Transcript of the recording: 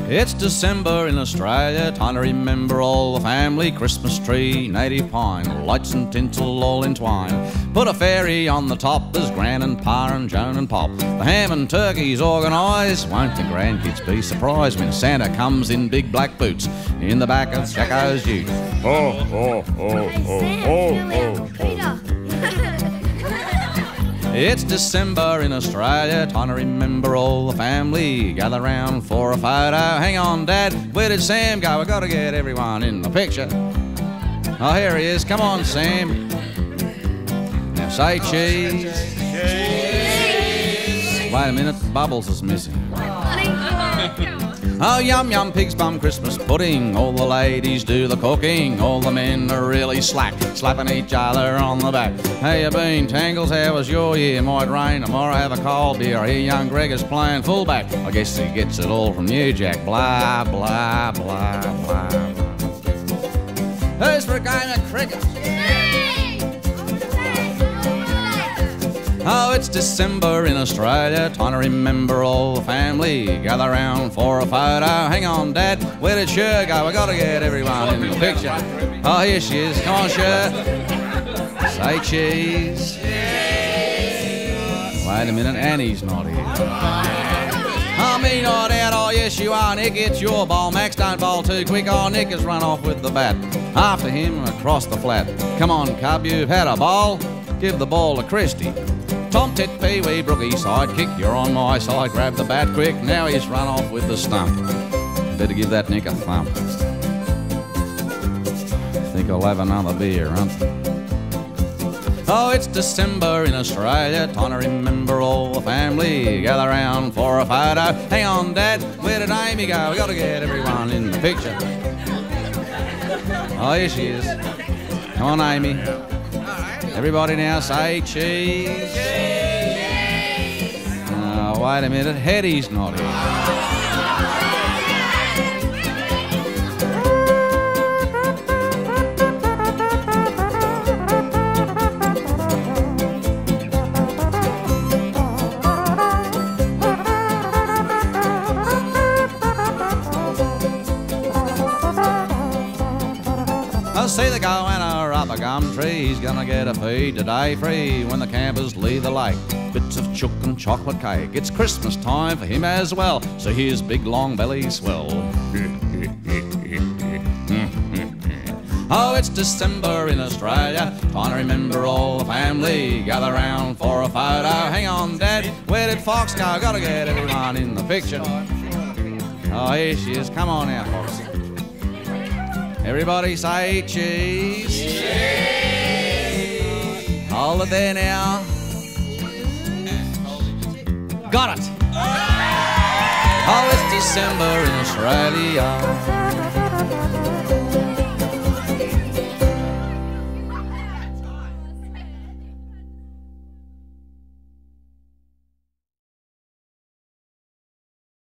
It's December in Australia, time to remember all the family. Christmas tree, native pine, lights and tinsel all entwined. Put a fairy on the top, there's Gran and Pa and Joan and Pop. The ham and turkey's organised, won't the grandkids be surprised when Santa comes in big black boots in the back of Jacko's ute. Oh, oh, oh, oh, oh, oh, oh. It's December in Australia, time to remember all the family. Gather round for a photo. Hang on, Dad, where did Sam go? We've got to get everyone in the picture. Oh, here he is. Come on, Sam. Now say cheese. Cheese. Wait a minute, Bubbles is missing. Oh, yum, yum, pig's bum Christmas pudding. All the ladies do the cooking. All the men are really slack, slapping each other on the back. Hey, you been, Tangles, how was your year? Might rain, tomorrow have a cold beer. I hear young Greg is playing fullback. I guess he gets it all from you, Jack. Blah, blah, blah, blah, blah. Who's for a game of cricket? Oh, it's December in Australia, time to remember all the family. Gather round for a photo. Hang on, Dad, where did Cher go? We've got to get everyone in the picture. Oh, here she is. Come on, Cher. Say cheese. Wait a minute, Annie's not here. Oh, me not out. Oh, yes, you are, Nick. It's your bowl. Max, don't bowl too quick. Oh, Nick has run off with the bat. After him, across the flat. Come on, Cub, you've had a bowl. Give the ball to Christy. Tom Tit Pee Wee Brookie sidekick, you're on my side, grab the bat quick, now he's run off with the stump. Better give that Nick a thump. Think I'll have another beer, huh? Oh, it's December in Australia, time to remember all the family. Gather round for a photo. Hang on, Dad, where did Amy go? We got to get everyone in the picture. Oh, here she is. Come on, Amy. Everybody now say cheese. Wait a minute, Hetty's not here. I see the goanna up a gum tree. He's gonna get a feed today free when the campers leave the lake. Bits of chook and chocolate cake. It's Christmas time for him as well, so here's big long belly swell. Oh, it's December in Australia, time to remember all the family. Gather round for a photo. Hang on, Dad, where did Fox go? Gotta get everyone in the picture. Oh, here she is. Come on now, Fox. Everybody say cheese. Cheese. Hold it there now. Got it. Oh, it's December in Australia.